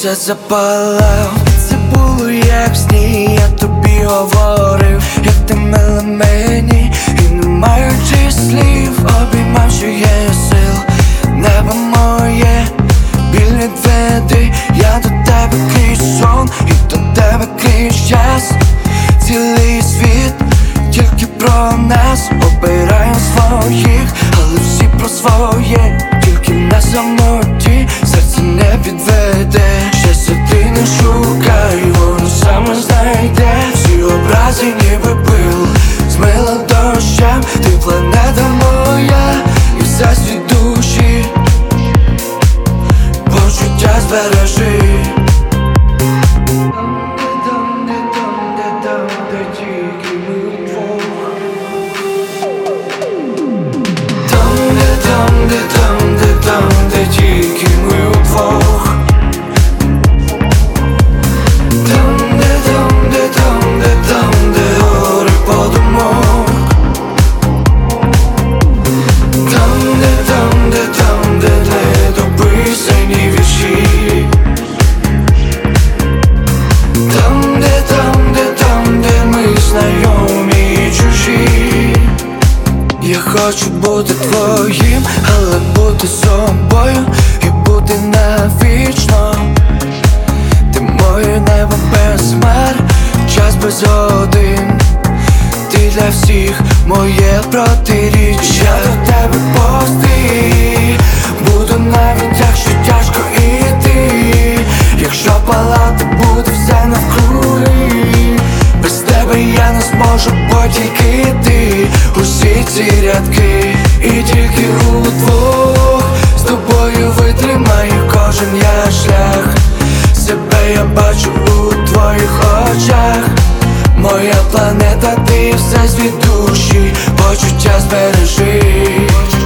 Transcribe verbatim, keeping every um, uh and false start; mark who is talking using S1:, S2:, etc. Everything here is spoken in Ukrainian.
S1: місяць запалав. Це було як в сні, я тобі говорив, як ти мила мені, і не маючи слів, обіймав, що є сил. Небо моє, біль відведи, я до тебе крізь сон, і до тебе крізь час. Цілий світ тільки про нас, обираємо своїх, але всі про своє, тільки на самоті, серце не підведе. Щастя ти не шукай, воно саме знайде. Всі образи ніби пил, змила дощем. Ти планета моя і всесвіт душі, почуття збережи. Я хочу бути твоїм, але бути собою і бути навічно. Ти моє небо без хмар, час без один. Ти для всіх моє протиріччя. Я до тебе повсти, буду навіть якщо тяжко іти. Якщо палати буде все навкруги, без тебе я не зможу, бо тільки ти. Усі ці рядки, і тільки удвох з тобою витримаю кожен я шлях. Себе я бачу у твоїх очах. Моя планета, ти всесвіт душі, почуття збережи.